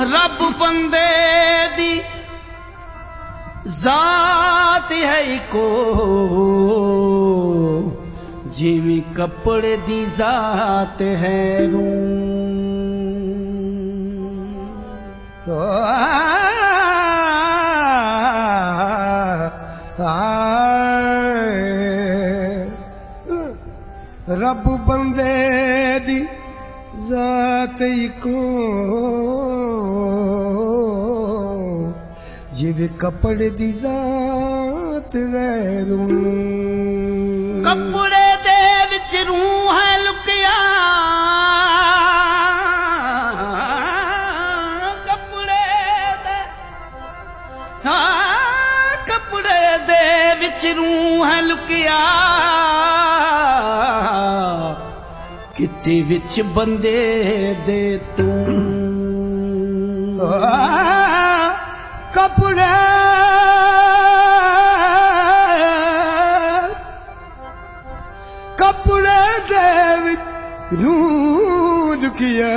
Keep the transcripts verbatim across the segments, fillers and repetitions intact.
रब बंदे दी जात है इको जिमी कपड़े दी जात है रू। रब बंदे दी जात इको जिवे कपड़े दी जात गैरू। कपड़े दे विच रूह है लुकिया, कपड़े दे हाँ कपड़े दे विच रूह है लुकिया, किते विच बंदे दे तू। कपड़े कपड़े दे विच रूह लुकिया,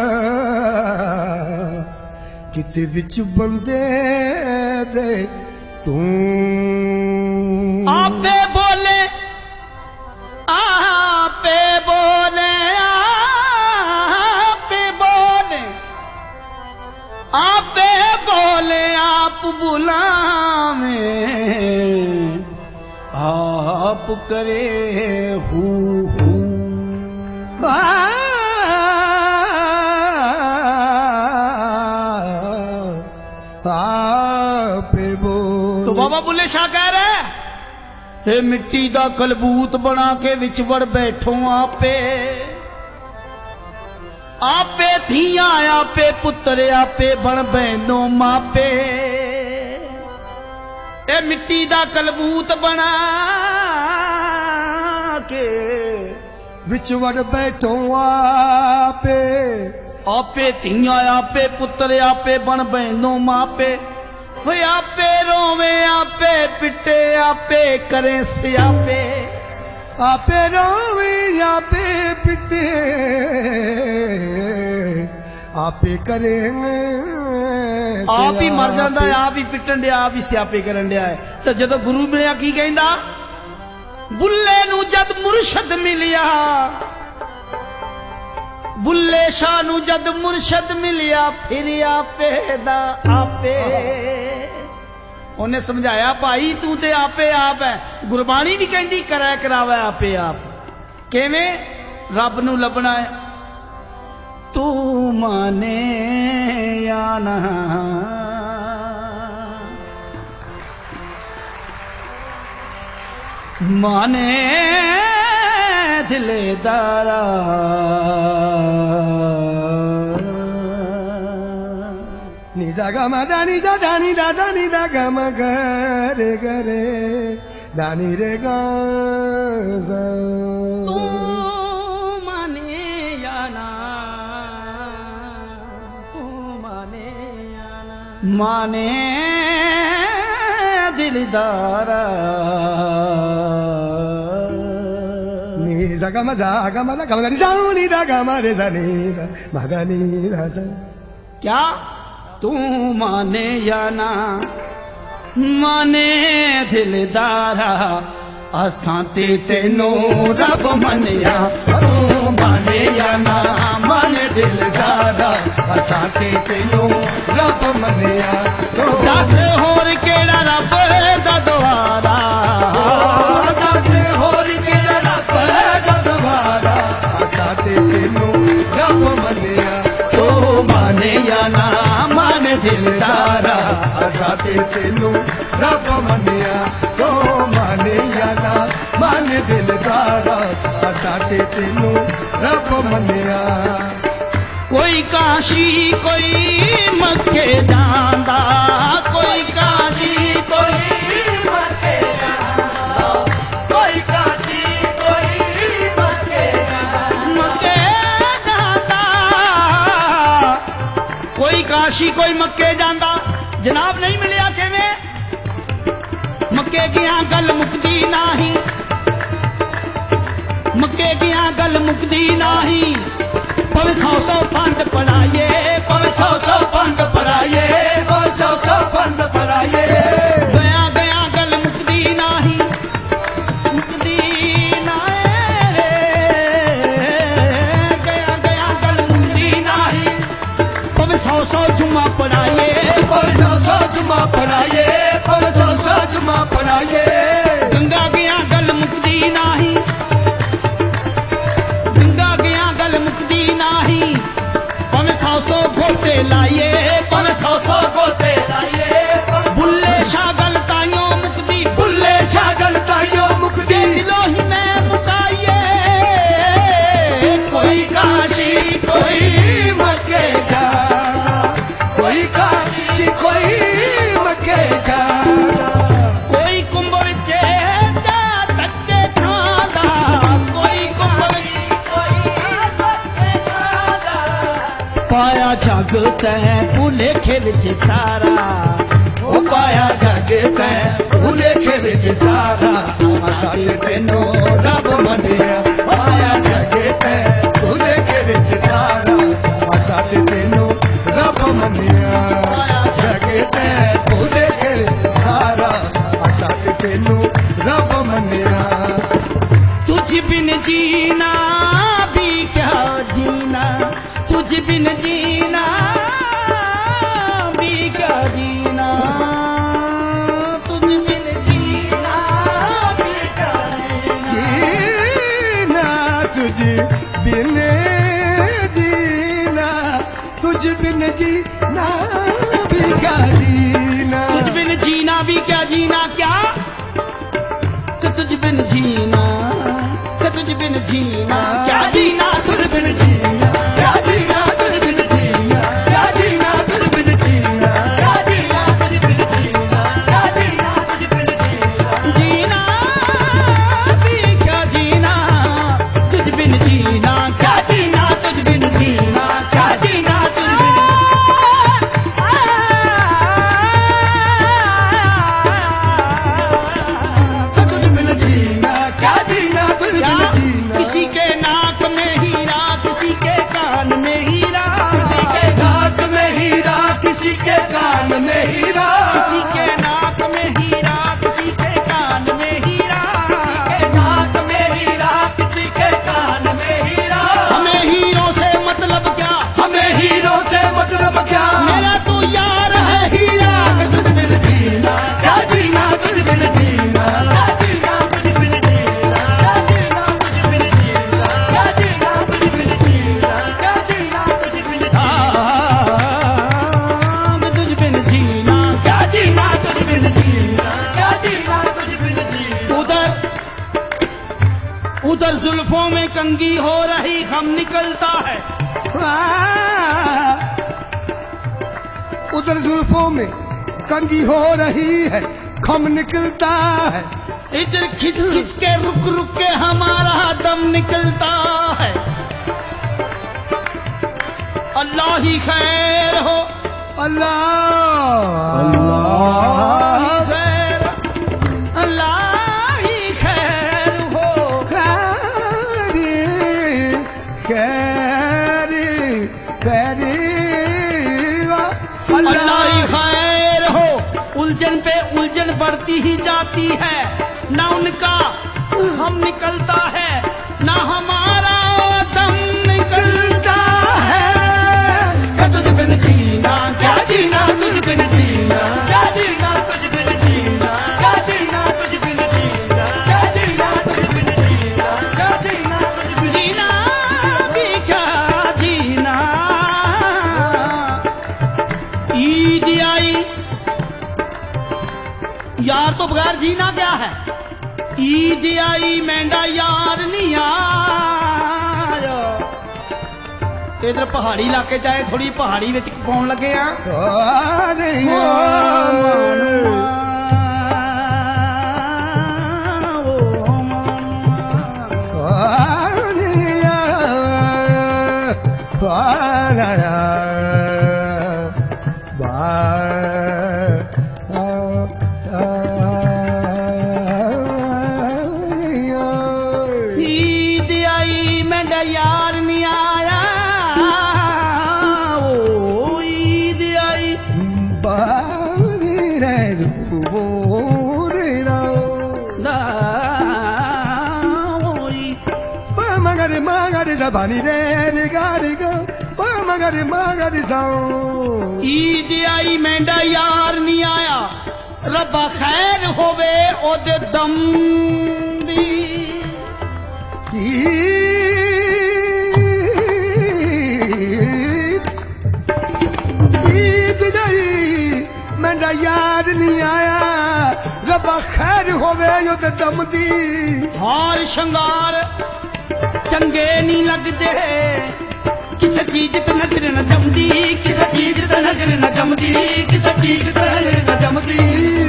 किते विच बंदे दे तू। आपे बोले आपे बोले आपे बोले आपे बोले आप बुलावे, आप करे हू हू। आपे बोले तो बाबा बुल्ले शाह कह रहे हे मिट्टी दा कलबूत बना के विच वड़ बैठो आपे, आपे थियां आपे पुत्र आपे बन बहनो मापे। ए मिट्टी दा कलबूत बना के विच वड़ बैठो आपे, आपे थियां आपे पुत्र आपे बन बहनो मापे। वे आपे रोवे आपे पिटे आपे करे सियापे, आपे रोवे आपे पिटे आपे करेंगे। आप ही मर जाता है, आप ही पिटन दिया, आप ही सियापे करन दिया है। तो जदों गुरु मिलिया की कहंदा, बुल्ले नू जद मुर्शद मिलिया, बुल्ले शाह नू जद मुर्शद मिलिया, फिर आपे दा आपे। उन्हें समझाया भाई तू ते आपे आप है, गुरबाणी भी कहती करै करावे आपे आप। किवें रब नू लभना है, तू माने या ना माने दिलदारा, निजा गमा दानी जा दानी दा दानी दा गमा गरे गरे दानी रे गा तू माने या ना तू माने या ना माने दिलदारा। निजा गमा जा गमा दा गमा दानी जानी दा गमा रे दानी दा मगनी दा। क्या तू माने या ना माने दिलदारा, असां ते तेनों रब मनिया। तू माने या ना माने दिलदारा, असां ते तेनों रब मनिया। दस होर केड़ा रब दा द्वारा, दस होर केड़ा रब दा द्वारा, असां ते तेनों रब मनिया। तू माने या ना माने दिलदारा, असां ते तेनों रब मनिया। तो माने या ना माने दिलदारा, असां ते तेनों रब मनिया। कोई काशी कोई मक्के जांदा, कोई काशी कोई मक्के जांदा, कोई काशी कोई मक्के मक्के जांदा, कोई काशी कोई मक्के जांदा। जनाब नहीं मिलिया किवें मक्के गया गल मुकदी नाही, मक्के गया गल मुकदी नाही। पवे सौ सौ पंड पढ़ाइए, पवे सौ सौ पंड सौ जुमा पढ़ाइए, पर सौ सौ जुमा पढ़ाइए, पर सौ सौ जुमा पढ़ाइए। गंगा गया गल मुक्ति नाही, गंगा गया गल मुक्ति नाही, पन सौ सौ गोते लाइए, पन सौ सौ गोते लाइए। बुल्ले शागल ताइयो मुक्ति, बुल्ले शागल ताइयो मुक्ति, दिलो ही में मुकाइए। कोई काशी कोई मक्के जाना, कोई काशी कोई मक्के जाना। कोई कुंभ विच धक्के खांदा, कोई कुंभ विच पाया जग तैं भुलेखे विच सारा, ओ पाया जग तैं भुलेखे विच सारा। असां ते तैनूं रब मन्निया, पाया जग तैं भुलेखे विच सारा। असां ते तैनूं रब मन्निया, जग तैं भुलेखे विच सारा। असां ते तैनूं रब मन्निया। तुझ बिन जीना भी क्या जीना, तुझ बिन जीना भी क्या जीना, तुझ बिन जीना भी क्या जीना। जीना तुझ बिन जीना, तुझ बिन जीना भी क्या जीना। तुझ बिन जीना भी क्या जीना, क्या कि तुझ बिन जीना, कि तुझ बिन जीना क्या जीना, तुझ बिन जीना क्या जीना, तुझ बिन जीना क्या जीना, तुझ बिन जीना क्या जीना, तुझ बिन जीना क्या जीना, तुझ बिन जीना। जीना भी क्या जीना, तुझ बिन जीना क्या जीना, तुझ बिन जीना क्या जीना, तुझ बिन तुझ बिन जीना क्या जीना, तुझ क्या बिन जीना। किसी के नाक में हीरा, किसी के कान में हीरा, किसी के नाक में हीरा, किसी के कान में हीरा। किसी के नाक में हीरा, किसी के कान में हीरा, के नाक में हीरा, किसी के कान में हीरा। हमें हीरों से मतलब क्या, हमें हीरों से मतलब क्या, मेरा तो यार है हीरा। तुझ बिन जीना क्या जीना, तुझ बिन जीना क्या जीना, तुझ बिन जीना क्या जीना, तुझ बिन जीना क्या जीना, तुझ बिन जीना क्या जीना, तुझ बिन हाँ, तुझ बिन जीना क्या जीना, तुझ बिन जीना क्या जीना, तुझ बिन जीना। उधर उधर जुल्फों में कंगी हो रही हम निकलता है, उधर जुल्फों में कंगी हो रही है, खम निकलता है। इधर खिंच खिंच के रुक रुक के हमारा दम निकलता है। अल्लाह ही खैर हो, अल्लाह अल्लाह ही खैर, अल्लाह ही खैर हो। खैरी खैरी खैरी अल्लाह ही खैर हो। उलझन पे उलझन बढ़ती ही जाती है, ना उनका हम निकलता है, ना हमारा दम निकलता है। तुझ बिन जीना क्या जीना, तुझ बिन जीना क्या जीना, तुझ बिन जीना क्या जीना, तुझ बिन जीना क्या जीना, तुझ बिन जीना क्या जीना, तुझ बिन जीना भी क्या जीना। ईद आई यार तो बगैर जीना क्या है। ईद आई मेंढा यार नहीं आया। इधर पहाड़ी इलाके चाहे थोड़ी पहाड़ी विच पाउण लगे आ। ईद आई मेंढा यार नहीं आया, ओ ईद आई बारी रे बोरे रा ना ओई मगरे मगरे दा बानी रे रे गारी गो ओ मगरी मगरी साओ ईद आई मेंढा यार नहीं आया रब्बा खैर होवे ओदे दम दी ईद नहीं मेरा यार नहीं आया रब्बा खैर होवे ओदे दम दी हार शंगार चंगे नहीं लगदे किसी चीज ते नजर न जमदी किसी चीज ते नजर न जमदी किसी चीज ते नजर न जमदी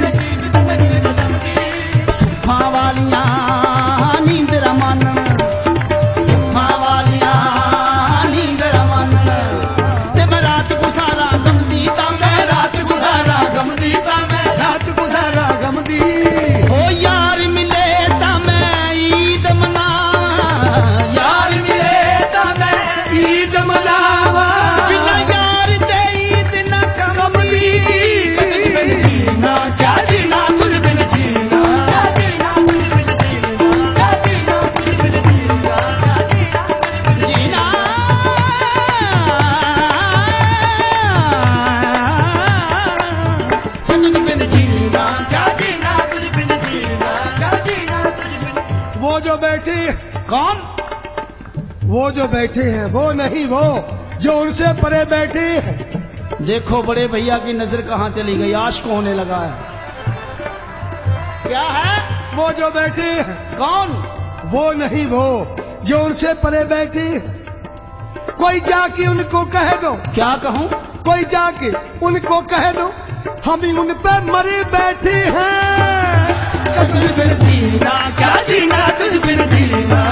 सुखा वालियां नींद रमन सुखा वालियां नींद रमन ते मैं रात गुजारा गमदी ता मैं रात गुजारा गमदी ता मैं रात गुजारा गमदी ओ यार मिले ता मैं ईद मनावा यार मिले ता मैं ईद मनावा बिना यार ते ईद न कमदी जीना क्या जीना तुझ बिन जीना जीना तुझ बिन जीना क्या जीना तुझ बिन जीना क्या जीना तुझ बिन वो जो बैठी कौन वो जो बैठे हैं वो नहीं वो जो उनसे परे बैठी है देखो बड़े भैया की नजर कहाँ चली गई आशिक होने लगा है क्या है वो जो बैठी है कौन वो नहीं वो जो उनसे परे बैठी है कोई जाके उनको कह दो क्या कहूँ कोई जाके उनको कह दो हम ही उन पे मरे बैठे हैं तुझ बिन जीना क्या जीना तुझ बिन जीना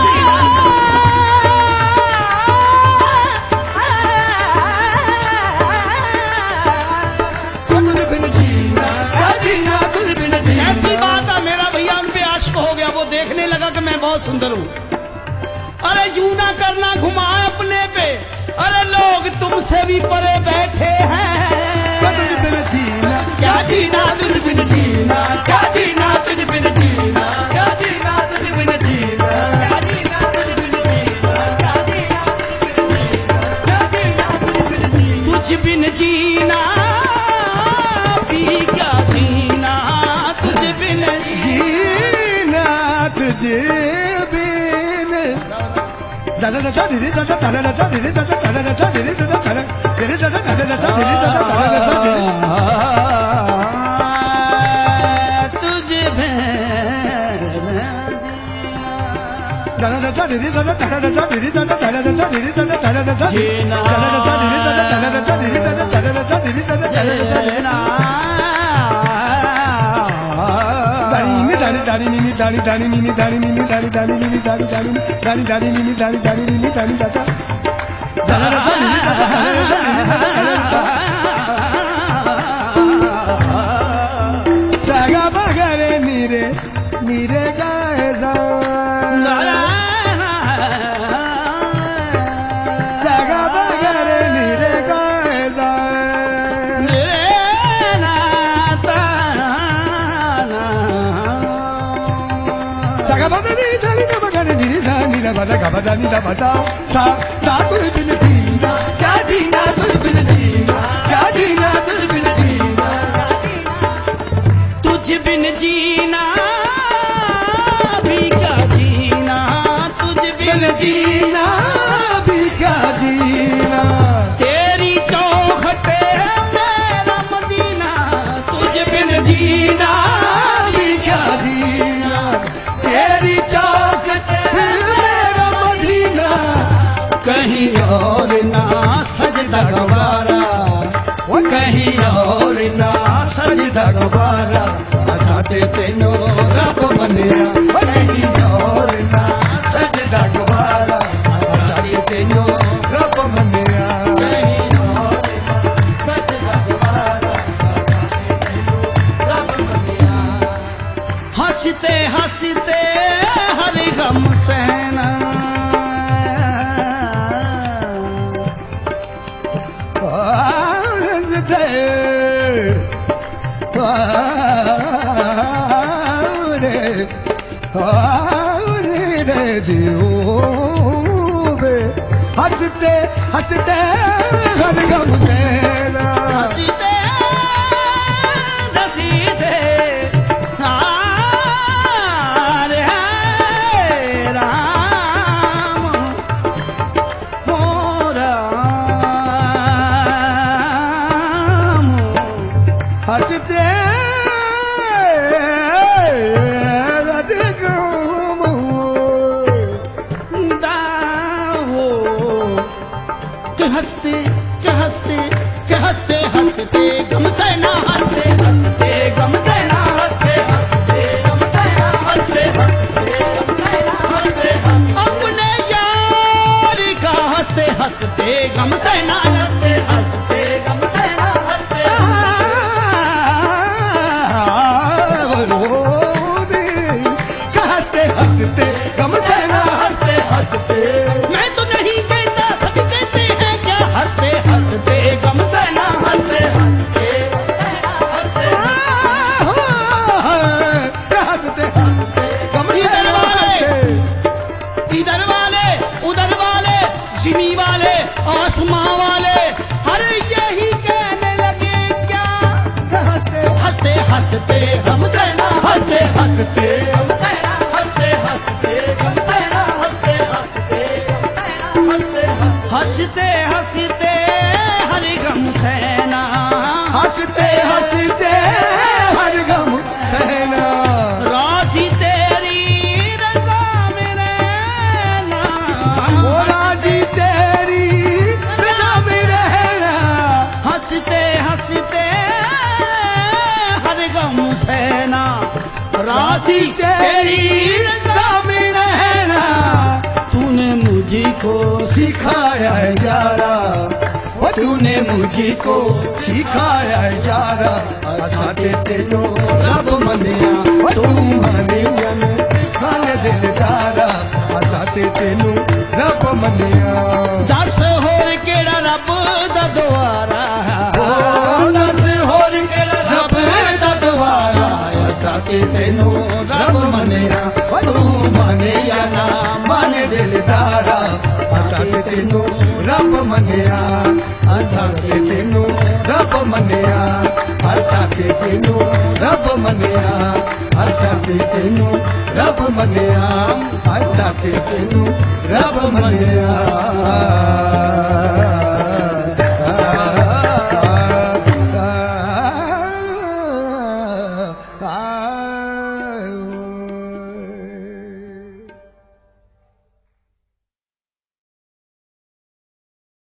तुझ बिन जीना क्या जीना तुझ बिन जीना ऐसी बात है मेरा भैया उन पे आशिक हो गया वो देखने लगा कि मैं बहुत सुंदर हूँ अरे यूं ना करना घुमा अपने पे अरे लोग तुमसे भी परे बैठे हैं तुझ बिन जीना क्या जीना तुझ बिन जीना क्या जीना तुझ बिन जीना क्या जीना तुझ बिन जीना क्या जीना तुझ बिन जीना क्या जीना तुझ बिन जीना भी क्या जीना तुझ बिन जीना तुझे बिन दादा दादा दीदी दादा दादा दादा दीदी दादा दादा दादा दीदी दादा दादा दीदी दादा दादा दादा दीदी दादा दादा दादा तुझे दादा दादा दीदी दादा दादा दादा दीदी दादा दादा दादा दीदी दादा दादा दादा जीना दादा दादा दीदी दादा दादा दादा दीदी दादा दादा दादा दीदी दादा दादा दादा दानी दानी नीनी दानी दानी नीनी दानी नीनी दानी दानी नीनी दानी दानी दानी दानी नीनी दानी दानी नीनी दानी दादा दादा दादा नीनी दादा दादा दादा नीनी दादा दादा सागा बगरे नीरे नीरे गाए जा सागा बगरे नीरे गाए जा सागा बगरे नीरे बगरे नीरे जा नीरे बगरे गबदा नीरे बदा सा सा तुझ बिन जीना क्या जीना तुझ बिन जीना क्या जीना तुझ बिन जीना तुझ बिन जीना भी क्या जीना तुझ बिन जीना भी क्या जीना तेरी चौखटे मेरा मदीना तुझ बिन जीना भी क्या जीना तेरी चौखट मेरा मदीना कहीं और ना सजदा गवारा वो कहीं और ना सजदा गवारा असाते तेनो रब बनिया वो कहीं और ना सजदा गवारा असाते तेनो रब बनिया हंसते हंसते हर गम सहना हंसते हंसते हर गम सहना हंसते हंसते हरे राम हो राम हंसते हर गम दाओ के हंसते के हंसते के हंसते हंसते गम से ना हंसते हंसते गम से ना हंसते हंसते गम से ना हंसते हंसते गम से ना हंसते अपने यार का हंसते हंसते गम से ना हंसते हंसते गम से ना हंसते हंसते हंसते गम से ना हंसते हंसते मैं तो नहीं कहता सच कहते हैं क्या हंसते हंसते गम से ना हंसते हंसते हंसते हंसते गम से इधर ना वाले हंसते इधर वाले उधर वाले जिमी वाले आसमां वाले अरे यही कहने लगे क्या हंसते हंसते हंसते गम से ना हंसते हंसते हंसते हंसते हंसते गम से ना हंसते हंसते हंसते हंसते हरि गम सहना हंसते हंसते हर गम सहना राशि तेरी रजा में रहना वो राजी तेरी रजा में रहना हंसते हंसते हर गम सहना राशि तेरी रजा में रहना तूने मुझको सिखाया है यारा वो तूने मुझको सिखाया है यारा हंसाते तेनो रब मनिया वो तू मनिया ने खाने दिल तारा हंसाते तेनो रब मनिया दस होर केड़ा रब दा द्वारा ओ दस होर रब दा द्वारा हंसाते तेनो रब मनिया वो तू मनिया ना माने दिल तारा हंसाते तेनो रब मनिया हंसाते तेनो रब मनिया हंसाते तेनो रब मनिया हंसाते तेनो रब मनिया हंसाते तेनो रब मनिया आ